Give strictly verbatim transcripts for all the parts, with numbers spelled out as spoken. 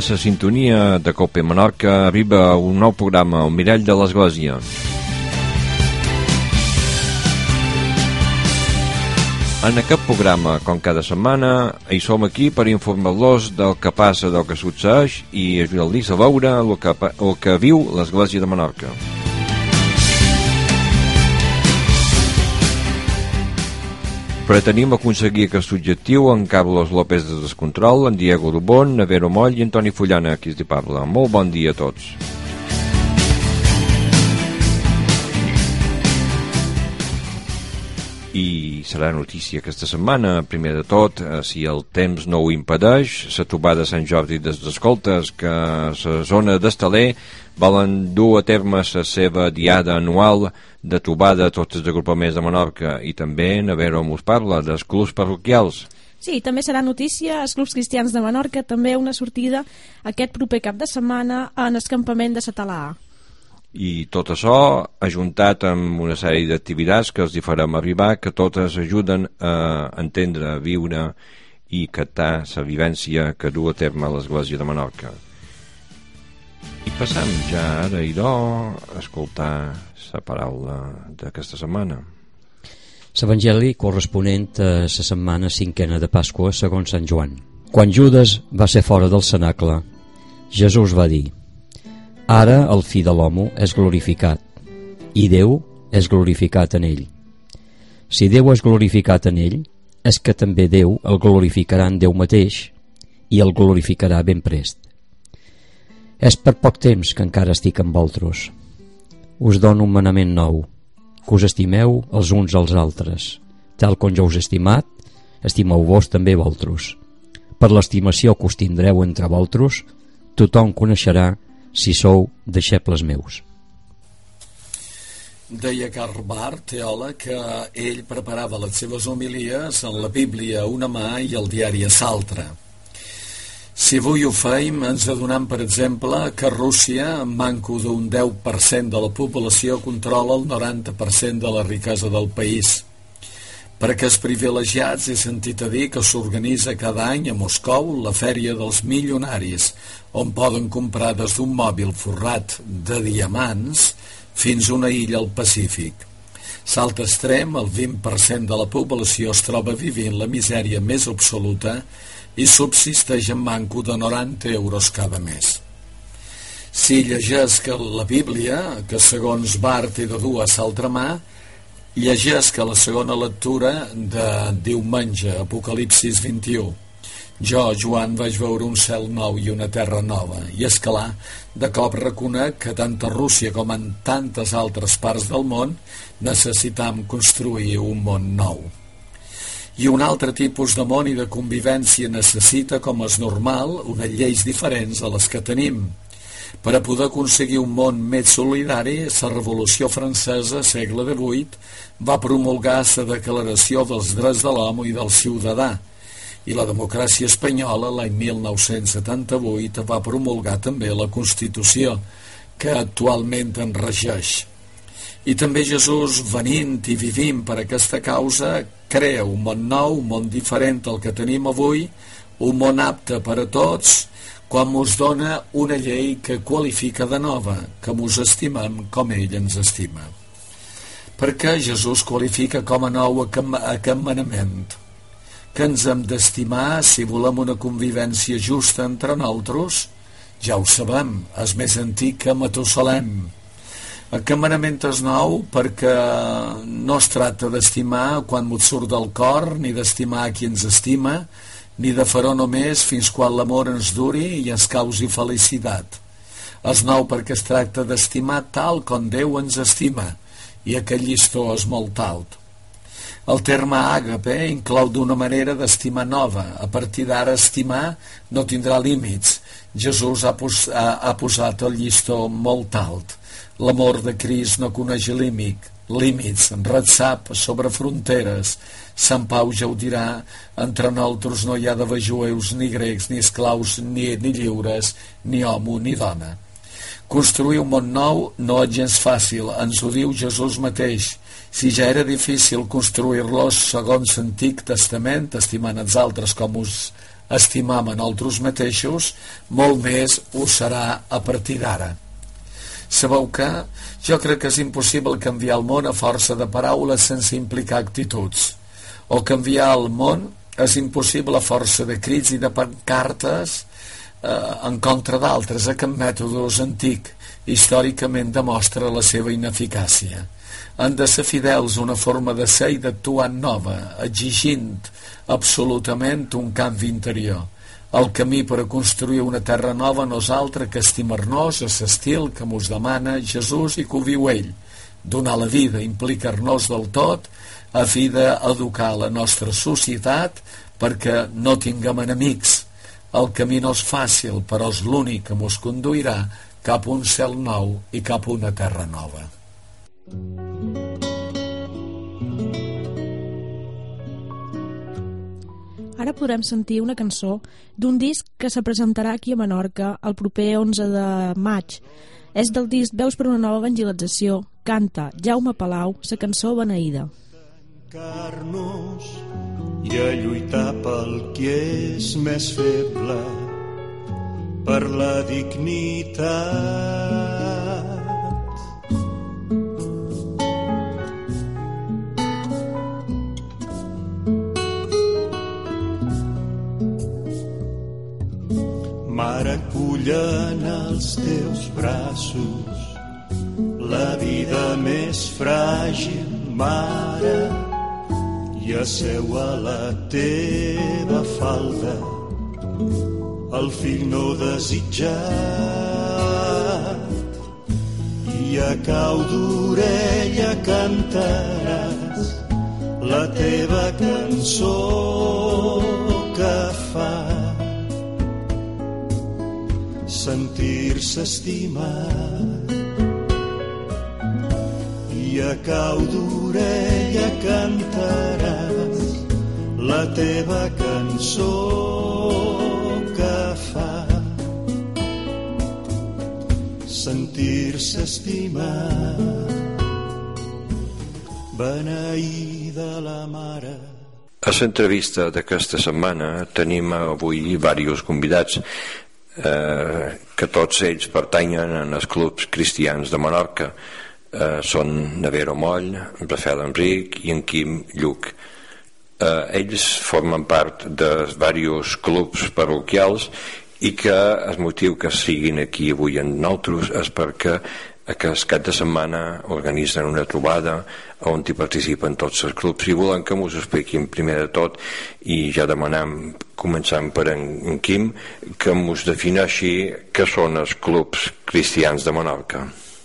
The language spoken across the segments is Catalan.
la sintonia de Cope Menorca arriba un nou programa, El Mirall de l'Església. En aquest programa, com cada setmana, hi som aquí per informar-los del que passa, del que succeeix i ajudar-los a veure el que, el que viu l'Església de Menorca. Pretenim aconseguir aquest objectiu en Carlos López de Descontrol, en Diego Rubón, Navero Moll i Antoni Fullana, qui es parla. Molt bon dia a tots. I serà notícia aquesta setmana, primer de tot, si el temps no ho impedeix, la trobada de Sant Jordi des d'Escoltes, que a la zona d'Estaler volen dur a terme la seva diada anual de trobada a tots els agrupaments de Menorca, i també Navero mos parla dels clubs parroquials. Sí, també serà notícia als clubs cristians de Menorca, també una sortida aquest proper cap de setmana en el campament de Satalà. I tot això ajuntat amb una sèrie d'activitats que els hi farem arribar, que totes ajuden a entendre, a viure i captar la vivència que du a terme l'Església de Menorca. I passam ja ara i do a escoltar la paraula d'aquesta setmana. L'Evangeli corresponent a la setmana cinquena de Pasqua segons Sant Joan. Quan Judes va ser fora del cenacle, Jesús va dir: ara el fill de l'home és glorificat, i Déu és glorificat en ell. Si Déu és glorificat en ell, és que també Déu el glorificarà en Déu mateix, i el glorificarà ben prest. És per poc temps que encara estic amb vosaltres. Us dono un manament nou, que us estimeu els uns als altres. Tal com jo us he estimat, estimeu-vos també vosaltres. Per l'estimació que us tindreu entre vosaltres, tothom coneixerà si sou deixebles meus. Deia Karl Barth, teòleg, que ell preparava les seves homilies en la Bíblia a una mà i el diari a l'altra. Si avui ho feim, ens adonem, per exemple, que Rússia, en manco d'un deu per cent de la població, controla el noranta per cent de la riquesa del país. Per aquests privilegiats he sentit a dir que s'organitza cada any a Moscou la Fèria dels Milionaris, on poden comprar des d'un mòbil forrat de diamants fins a una illa al Pacífic. L'altre extrem, el vint per cent de la població es troba vivint la misèria més absoluta i subsisteix en manco de noranta euros cada mes. Si llegeix que la Bíblia, que segons Barth he de dur a l'altra mà, llegeix que la segona lectura de diumenge, Apocalipsis vint-i-u, jo, Joan, vaig veure un cel nou i una terra nova, i és clar, de cop reconec que tant a Rússia com en tantes altres parts del món necessitam construir un món nou. I un altre tipus de món i de convivència necessita, com és normal, unes lleis diferents a les que tenim. Per a poder aconseguir un món més solidari, la Revolució Francesa, segle divuit, va promulgar la Declaració dels Drets de l'Home i del Ciutadà, i la democràcia espanyola, l'any mil nou-cents setanta-vuit, va promulgar també la Constitució, que actualment en regeix. I també Jesús, venint i vivint per aquesta causa, crea un món nou, un món diferent al que tenim avui, un món apte per a tots, quan mos dona una llei que qualifica de nova, que mos estimem com ell ens estima. Per què Jesús qualifica com a nou aquest manament? Que ens hem d'estimar si volem una convivència justa entre nosaltres? Ja ho sabem, és més antic que Matusalem. Aquest manament és nou perquè no es tracta d'estimar quan mos surt del cor, ni d'estimar qui ens estima, ni de fer-ho només fins quan l'amor ens duri i ens causi felicitat. És nou perquè es tracta d'estimar tal com Déu ens estima, i aquest llistó és molt alt. El terme àgape inclou d'una manera d'estimar nova. A partir d'ara, estimar no tindrà límits. Jesús ha, pos ha, ha posat el llistó molt alt. L'amor de Crist no coneix límit, límits, retsap sobre fronteres. Sant Pau ja ho dirà, entre nosaltres no hi ha d'haver jueus, ni grecs, ni esclaus, ni, ni lliures, ni home, ni dona. Construir un món nou no és gens fàcil, ens ho diu Jesús mateix. Si ja era difícil construir-los segons l'Antic Testament, estimant els altres com us estimam en altres mateixos, molt més ho serà a partir d'ara. Sabeu que jo crec que és impossible canviar el món a força de paraules sense implicar actituds, o canviar el món és impossible a força de crits i de pancartes eh, en contra d'altres. Aquest mètode antic històricament demostra la seva ineficàcia. Han de ser fidels a una forma de ser i d'actuar nova, exigint absolutament un canvi interior. El camí per a construir una terra nova no és altre que estimar-nos a l'estil que mos demana Jesús i que ho viu ell. Donar la vida, implicar-nos del tot a fi d'educar la nostra societat perquè no tinguem enemics. El camí no és fàcil, però és l'únic que mos conduirà cap a un cel nou i cap a una terra nova. Ara podrem sentir una cançó d'un disc que se presentarà aquí a Menorca el proper onze de maig. És del disc Veus per una nova evangelització. Canta Jaume Palau, la cançó Beneïda. Tancar-nos i a lluitar pel qui és més feble, per la dignitat. Mare, acull en els teus braços la vida més fràgil, mare, i asseu a la teva falda el fill no desitjat, i a cau d'orella cantaràs la teva cançó que fa sentir-se estimat, i a cau d'orella cantaràs la teva cançó que fa sentir-se estimat. Beneïda la mare. A l'entrevista d'aquesta setmana tenim avui diversos convidats eh, que tots ells pertanyen als clubs cristians de Menorca. Eh, són Nevero Moll, Rafael Enric i en Quim Lluc. Eh, ells formen part de diversos clubs parroquials i que el motiu que siguin aquí avui amb nosaltres és perquè aquest cap de setmana organitzen una trobada on hi participen tots els clubs i volem que m'ho expliquin primer de tot i ja demanem, començant per en, en Quim, que m'ho defineixi què són els clubs cristians de Menorca.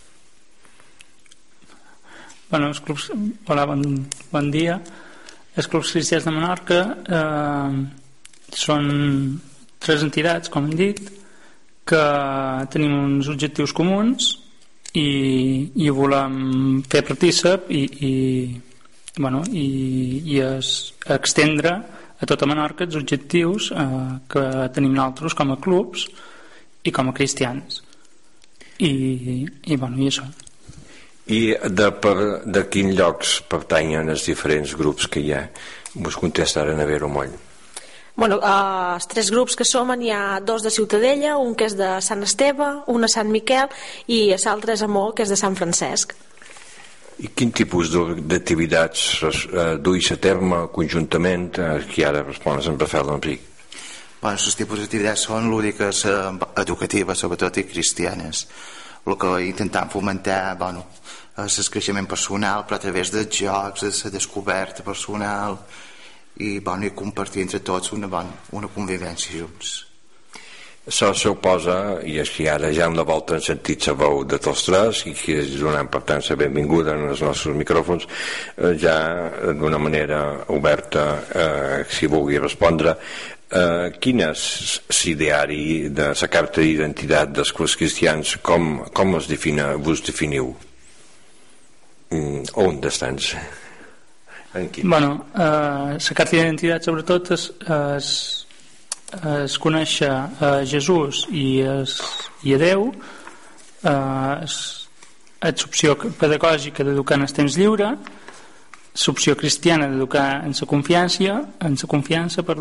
Bueno, els clubs... Hola, bon, bon dia. Els clubs cristians de Menorca eh, són tres entitats, com hem dit, que tenim uns objectius comuns i, i volem fer partícip i, i, bueno, i, i es, extendre a tota Menorca els objectius eh, que tenim nosaltres com a clubs i com a cristians. I, i, bueno, i això. I de, per, de quins llocs pertanyen els diferents grups que hi ha? Vos contesta ara Nevero Moll. Bueno, eh, els tres grups que som, hi ha dos de Ciutadella, un que és de Sant Esteve, un a Sant Miquel i l'altre és a Mo, que és de Sant Francesc. I quin tipus d'activitats eh, duis a terme conjuntament? Qui ara respon a Sant Rafael Enric. Bueno, els tipus d'activitats són lúdiques, eh, educatives, sobretot, i cristianes. El que intentem fomentar, bueno, és el creixement personal, però a través dels jocs, de la descoberta personal i, bueno, i compartir entre tots una, bona, una convivència junts. Això suposa, i és que ara ja en la volta han sentit la veu de tots tres i que donem per tant la benvinguda en els nostres micròfons, eh, ja d'una manera oberta, eh, si vulgui respondre. Uh, quin és l'ideari de la carta d'identitat dels clubs cristians? Com, com es defina, vos definiu? Mm, on estans? Bueno, uh, la carta d'identitat sobretot és, és, és conèixer a Jesús i, és, i a Déu, uh, és, és l'opció pedagògica d'educar en el temps lliure, l'opció cristiana d'educar en la confiança, en la confiança, perdó,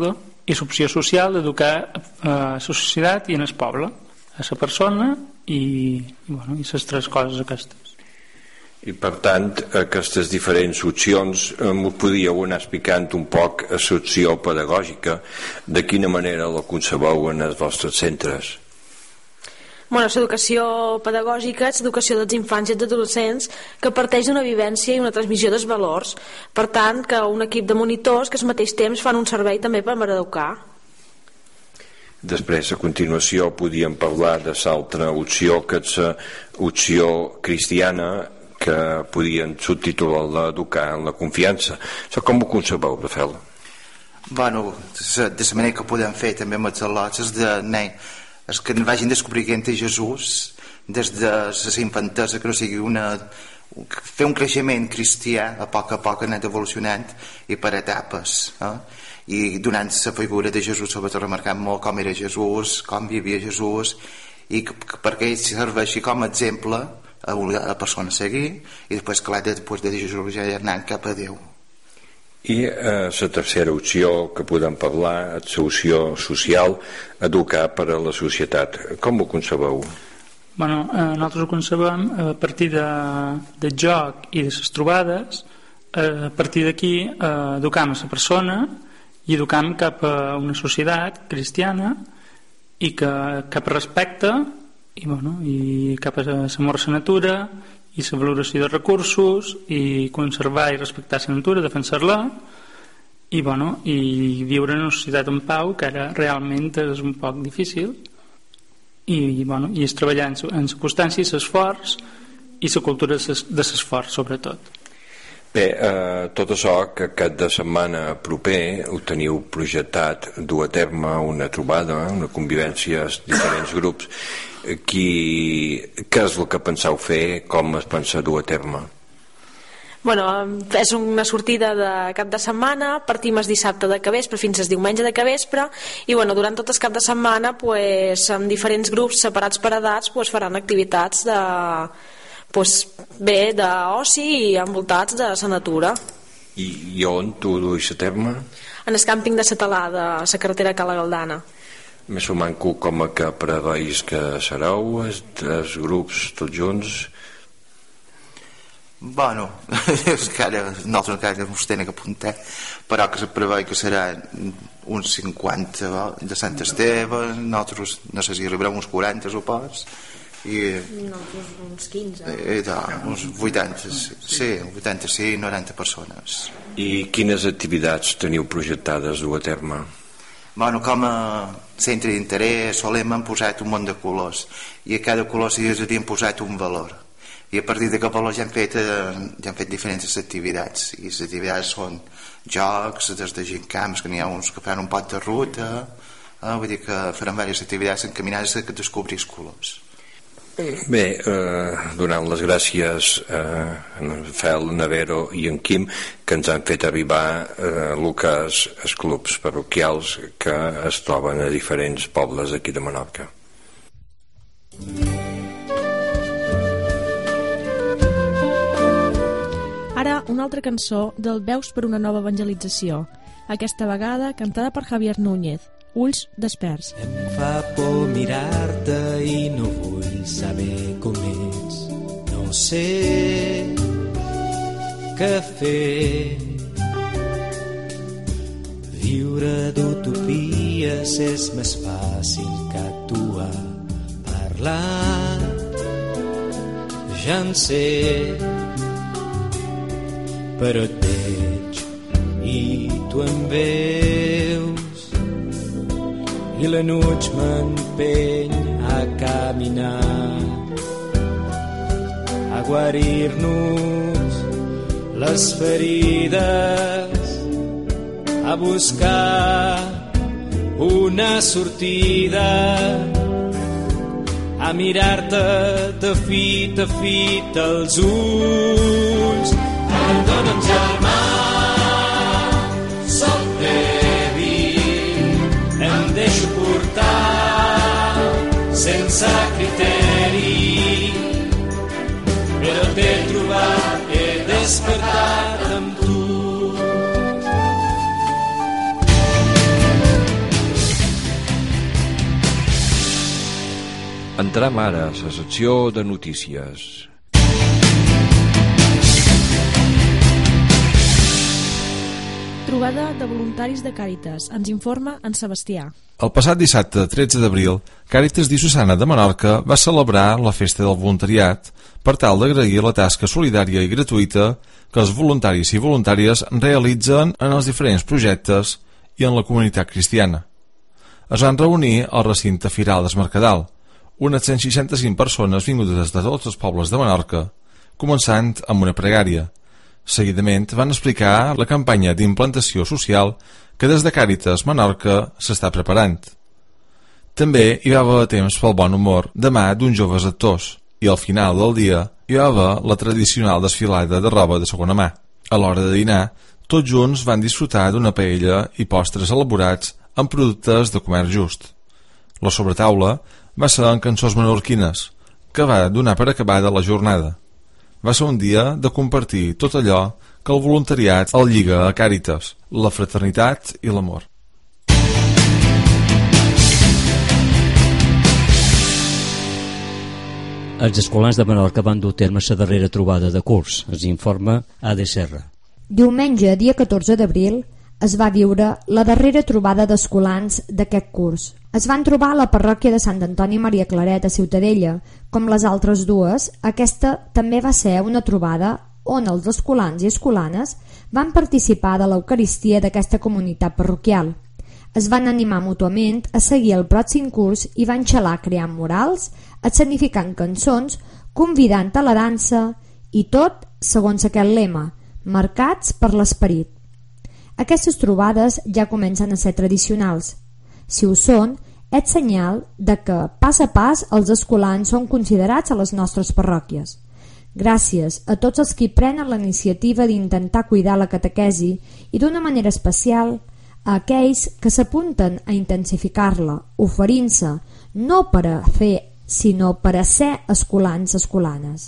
i l'opció social d'educar a la societat i en el poble, a la persona i, i, bueno, i les tres coses aquestes. I per tant, aquestes diferents opcions eh, m'ho podíeu anar explicant un poc a l'opció pedagògica, de quina manera la concebeu en els vostres centres? Bueno, l'educació pedagògica és l'educació dels infants i dels adolescents que parteix d'una vivència i una transmissió dels valors. Per tant, que un equip de monitors que al mateix temps fan un servei també per educar. Després, a continuació, podíem parlar de l'altra opció, que és l'opció cristiana, que podien subtitular-la Educar en la confiança. So, com ho concebeu, Rafael? Bueno, de la manera que podem fer també amb els al·lots és de nen, és que vagin descobrint Jesús des de la infantesa, que no sigui una... fer un creixement cristià a poc a poc, anant evolucionant i per etapes, eh? I donant la figura de Jesús, sobretot remarcant molt com era Jesús, com vivia Jesús, i que, perquè ell serveixi com a exemple a una persona a seguir, i després, clar, després de Jesús ja anant cap a Déu. I eh, la tercera opció que podem parlar és l'opció social, educar per a la societat. Com ho concebeu? Bueno, eh, nosaltres ho concebem a partir de, de joc i de les trobades, eh, a partir d'aquí eh, educam a la persona i educam cap a una societat cristiana i que, cap a respecte i, bueno, i cap a l'amor a la natura i la valoració de recursos i conservar i respectar la natura, defensar-la i, bueno, i viure en una societat en pau, que ara realment és un poc difícil, i, i, bueno, i és treballar en, en la constància i l'esforç i la cultura de l'esforç, sobretot. Bé, eh, tot això que aquest de setmana proper ho teniu projectat dur a terme una trobada, una convivència als diferents grups. Qui, què és el que penseu fer, com es pensa dur a terme? Bueno, és una sortida de cap de setmana, partim el dissabte de capvespre fins al diumenge de capvespre i bueno, durant tot el cap de setmana pues, amb diferents grups separats per edats pues, faran activitats de, pues, bé d'oci i envoltats de la natura. I, i on tu duis a terme? En el càmping de Satalà, de la carretera Cala Galdana. Més o manco com a que preveis que sereu els, els grups tots junts? Bueno, és que ara nosaltres encara ens tenen que apuntar, però que se preveu que serà uns cinquanta de Sant Esteve, nosaltres no sé si arribarem uns quaranta supos i nosaltres uns quinze i, i, uns vuitanta, sí, vuitanta, sí, noranta persones. I quines activitats teniu projectades dur a terme? Bueno, com a centre d'interès solem hem posat un munt de colors i a cada color s'hi havien posat un valor i a partir d'aquest valor ja hem fet, ja hem fet diferents activitats i les activitats són jocs, des de gincams, que n'hi ha uns que fan un pot de ruta, eh? Vull dir que farem diverses activitats encaminades a descobrir els colors. Bé, eh, donant les gràcies a en Fel, Navero i en Quim que ens han fet arribar eh, el que és els clubs parroquials que es troben a diferents pobles aquí de Menorca. Ara una altra cançó del Veus per una nova evangelització, aquesta vegada cantada per Javier Núñez, Ulls desperts. Em fa por mirar-te i no vull saber com ets. No sé què fer. Viure d'utopies és més fàcil que actuar. Parlar ja en sé, però et veig i tu em veus i la nuig m'empeny a caminar, a guarir-nos les ferides, a buscar una sortida, a mirar-te de fit a fit als ulls. Perdona'm, germà, soc dèbil, em deixo portar sense criteri, però t'he trobat, he despertat amb tu. Entrem ara a la secció de notícies. Trobada de voluntaris de Càritas. Ens informa en Sebastià. El passat dissabte, tretze d'abril, Càritas Diocesana de Menorca va celebrar la Festa del Voluntariat per tal d'agrair la tasca solidària i gratuïta que els voluntaris i voluntàries realitzen en els diferents projectes i en la comunitat cristiana. Es van reunir al recinte Firal des Mercadal, unes cent seixanta-cinc persones vingudes de tots els pobles de Menorca, començant amb una pregària. Seguidament van explicar la campanya d'implantació social que des de Càritas Menorca s'està preparant. També hi va haver temps pel bon humor de mà d'uns joves actors i al final del dia hi va haver la tradicional desfilada de roba de segona mà. A l'hora de dinar, tots junts van disfrutar d'una paella i postres elaborats amb productes de comerç just. La sobretaula va ser en cançons menorquines, que va donar per acabada la jornada. Va ser un dia de compartir tot allò que el voluntariat el lliga a Càritas, la fraternitat i l'amor. Els escolans de Menorca van dur a terme la darrera trobada de curs. Es informa A D Serra. Diumenge, dia catorze d'abril, es va viure la darrera trobada d'escolans d'aquest curs. Es van trobar a la parròquia de Sant Antoni Maria Claret a Ciutadella. Com les altres dues, aquesta també va ser una trobada on els escolans i escolanes van participar de l'Eucaristia d'aquesta comunitat parroquial. Es van animar mútuament a seguir el pròxim curs i van xalar creant murals, escenificant cançons, convidant a la dansa i tot segons aquest lema, marcats per l'esperit. Aquestes trobades ja comencen a ser tradicionals. Si ho són, és senyal de que pas a pas els escolans són considerats a les nostres parròquies. Gràcies a tots els qui prenen la iniciativa d'intentar cuidar la catequesi i d'una manera especial a aquells que s'apunten a intensificar-la, oferint-se no per a fer, sinó per a ser escolans escolanes.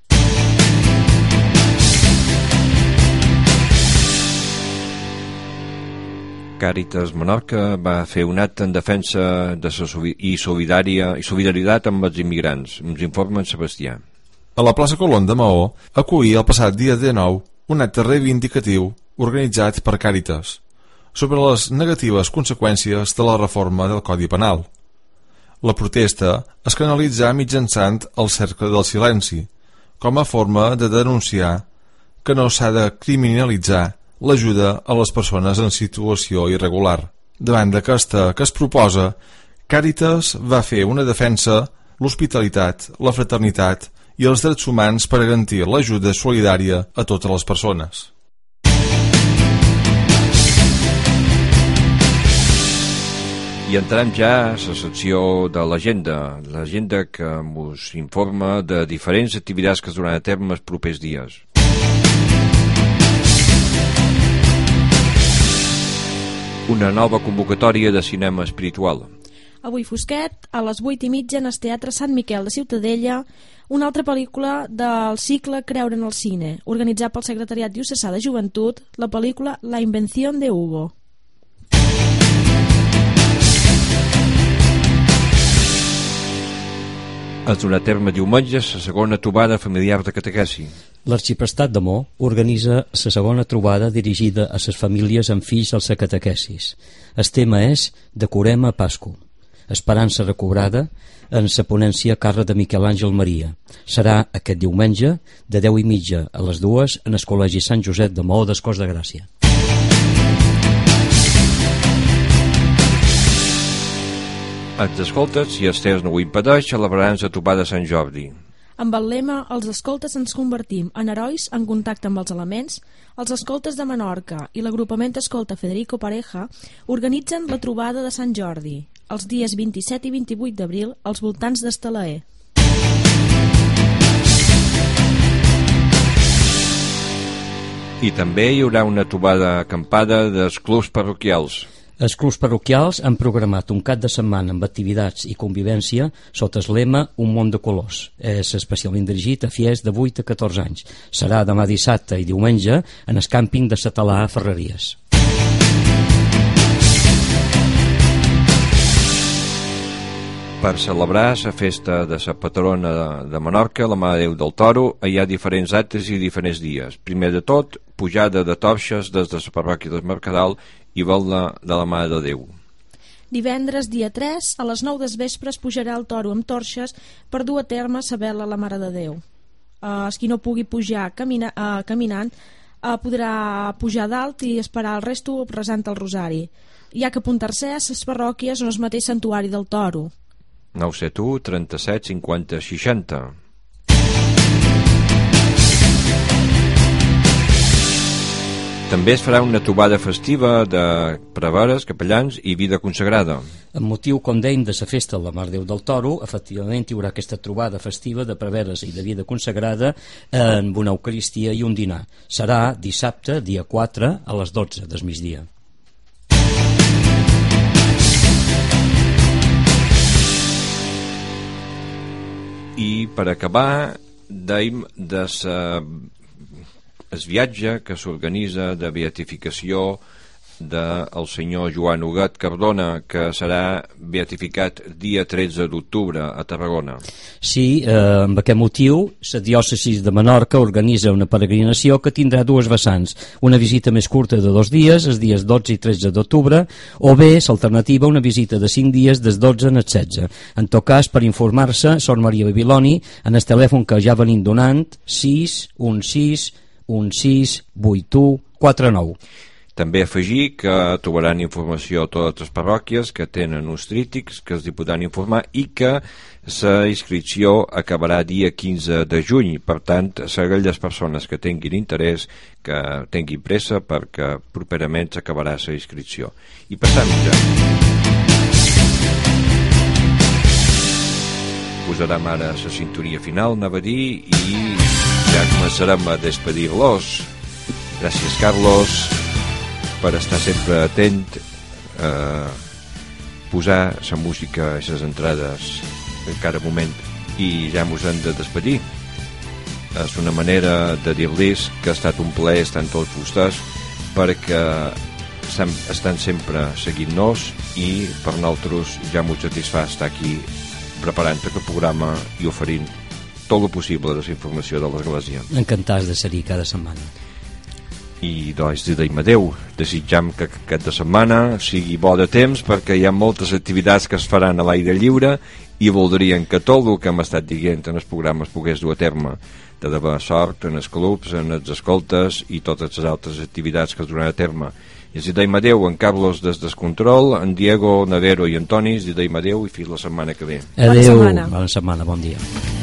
Càritas Menorca va fer un acte en defensa de i solidària i solidaritat amb els immigrants. Ens informa en Sebastià. A la plaça Colón de Maó acull el passat dia dinou un acte reivindicatiu organitzat per Càritas sobre les negatives conseqüències de la reforma del Codi Penal. La protesta es canalitzà mitjançant el cercle del silenci, com a forma de denunciar que no s'ha de criminalitzar l'ajuda a les persones en situació irregular. Davant d'aquesta que es proposa, Càritas va fer una defensa, l'hospitalitat, la fraternitat i els drets humans per garantir l'ajuda solidària a totes les persones. I entrem ja a la secció de l'agenda, l'agenda que us informa de diferents activitats que es duran a terme els propers dies. Una nova convocatòria de cinema espiritual. Avui fosquet, a les vuit i mitja, en el Teatre Sant Miquel de Ciutadella, una altra pel·lícula del cicle Creure en el cine, organitzat pel Secretariat Diocesà de Joventut, la pel·lícula La invención de Hugo. Es durà a terme diumenge la segona trobada familiar de catequesi. L'Arxiprestat de Mo organitza la segona trobada dirigida a les famílies amb fills als catequesis. El tema és Decorem a Pasco. Esperança recobrada en la ponència a càrrec de Miquel Àngel Maria. Serà aquest diumenge de deu i mitja a les dues en el Col·legi Sant Josep de Maó d'Escós de Gràcia. Els escoltes, si els temps no ho impedeix, celebraran la trobada de Sant Jordi. Amb el lema Els escoltes ens convertim en herois en contacte amb els elements, els escoltes de Menorca i l'agrupament escolta Federico Pareja organitzen la trobada de Sant Jordi els dies vint-i-set i vint-i-vuit d'abril als voltants d'Estalaer. I també hi haurà una trobada acampada dels clubs parroquials. Els clubs parroquials han programat un cap de setmana amb activitats i convivència sota el lema Un món de colors. És especialment dirigit a fies de vuit a catorze anys. Serà demà dissabte i diumenge en el càmping de Satalà a Ferreries. Per celebrar la festa de la patrona de, de Menorca, la Mare de Déu del Toro, hi ha diferents actes i diferents dies. Primer de tot, pujada de torxes des de la parròquia del Mercadal i vetla de la Mare de Déu. Divendres, dia tres, a les nou des vespres pujarà el toro amb torxes per dur a terme la vetla a la Mare de Déu. Uh, qui no pugui pujar camina, uh, caminant uh, podrà pujar dalt i esperar el resto resant el rosari. Hi ha que apuntar-se a les parròquies on es mateix santuari del toro. nou set u, trenta-set, cinquanta, seixanta. També es farà una trobada festiva de preveres, capellans i vida consagrada. Amb motiu, com dèiem, de la festa de la Mare de Déu del Toro, efectivament hi haurà aquesta trobada festiva de preveres i de vida consagrada amb una eucaristia i un dinar. Serà dissabte, dia quatre, a les dotze del migdia. I per acabar, dèiem de sa, el viatge que s'organitza de beatificació del senyor Joan Huguet Cardona, que serà beatificat dia tretze d'octubre a Tarragona. Sí, eh, amb aquest motiu, la diòcesi de Menorca organitza una peregrinació que tindrà dues vessants, una visita més curta de dos dies, els dies dotze i tretze d'octubre, o bé, l'alternativa, una visita de cinc dies des dotze al setze. En tot cas, per informar-se, Sor Maria Babiloni, en el telèfon que ja venim donant, sis un sis un sis vuit u quatre nou. També afegir que trobaran informació a totes les parròquies que tenen uns trítics que els hi podran informar i que la inscripció acabarà dia quinze de juny. Per tant, aquelles persones que tinguin interès, que tinguin pressa, perquè properament s'acabarà la inscripció. I passem ja. Posarem ara la sintonia final, anava a dir, i ja començarem a despedir-los. Gràcies, Carlos, per estar sempre atent a posar la música a les entrades en cada moment, i ja mos hem de despedir. És una manera de dir-los que ha estat un plaer estar amb tots vostès, perquè estan sempre seguint-nos i per nosaltres ja mos satisfà estar aquí preparant aquest programa i oferint tot el possible de la informació de l'Església. Encantats de ser-hi cada setmana. I doncs dèiem adeu, desitjam que aquesta setmana sigui bo de temps, perquè hi ha moltes activitats que es faran a l'aire lliure i voldrien que tot el que hem estat dient en els programes pogués dur a terme, de d'haver sort en els clubs, en els escoltes i totes les altres activitats que es duran a terme. I els dèiem adeu en Carlos des del control, en Diego, Navero i Antoni, els dèiem adeu i fins la setmana que ve. Adeu, bona setmana, bon dia.